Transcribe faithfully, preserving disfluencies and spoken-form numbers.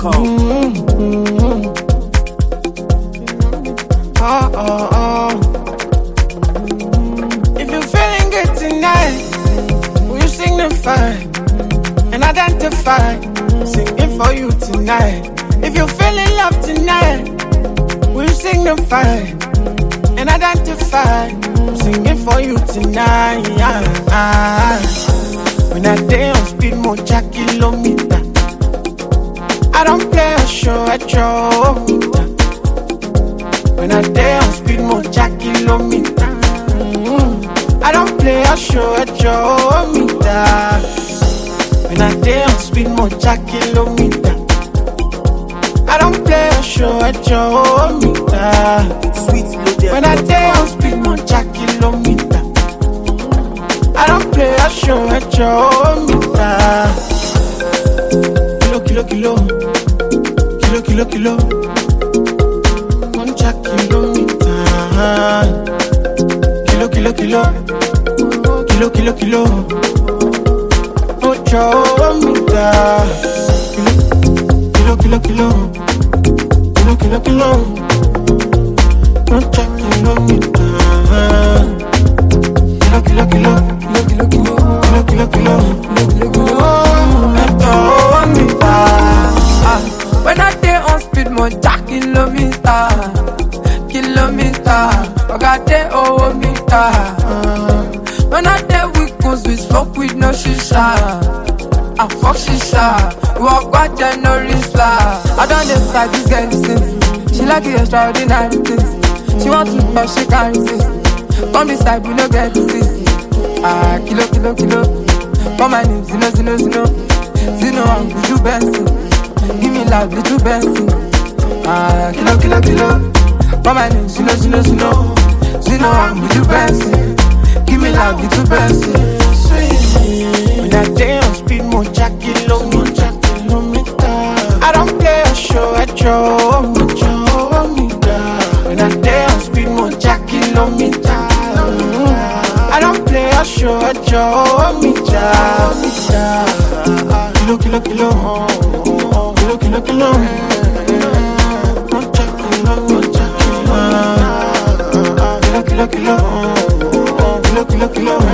com. Mm-hmm. Oh, oh, oh. If you're feeling good tonight, will you signify and identify? I'm singing for you tonight. If you're feeling love tonight, will you signify and identify? I'm singing for you tonight. When I day on speed, more jack kilometer. I don't play a show at your meter. When I day on speed, more jack kilometer. Mm-hmm. I don't play a show at your meter. When I day on speed, more jack kilometer. I don't play a show at your meter. Sweet loaded. When I day on speed, more jack kilometer. I don't play a show at your meter. Kilo, kilo, kilo. Kilo, kilo, kilo. One jack kilometer. Kilo, kilo, kilo. Kilo, kilo, kilo. Ocho meter. Kilo, kilo, kilo. Kilo, kilo, kilo. One jack kilometer. Kilo, kilo, kilo. Kilo, kilo, kilo. Kilo, kilo, kilo. Kilo, kilo, kilo. When I day on speed, more jack kilometer, kilometer. I got day over meter. When I day with goons, we smoke with no shisha. I fuck shisha. We walk back there, no risla. I don't decide this girl is since. She like the extraordinary things. She want to but she can't resist. Come this side, we no get disease. Ah, kilo, kilo, kilo. Come my name, Zino, Zino, Zino. Zino, I'm Buju Benson. Give me love, little Benson. Ah, kilo, kilo, kilo. Come my name, Zino, Zino, Zino. Zino, I'm Buju Benson. Give me love, little Benson. When I day on speed, more jack kilometer. I don't play a show at your meter. When I day on speed, more jack kilometer. I don't play a show at your meter. Kilo, kilo, kilo. Kilo, kilo, kilo. One jack kilometer. Kilo, kilo, kilo. Kilo, kilo, kilo.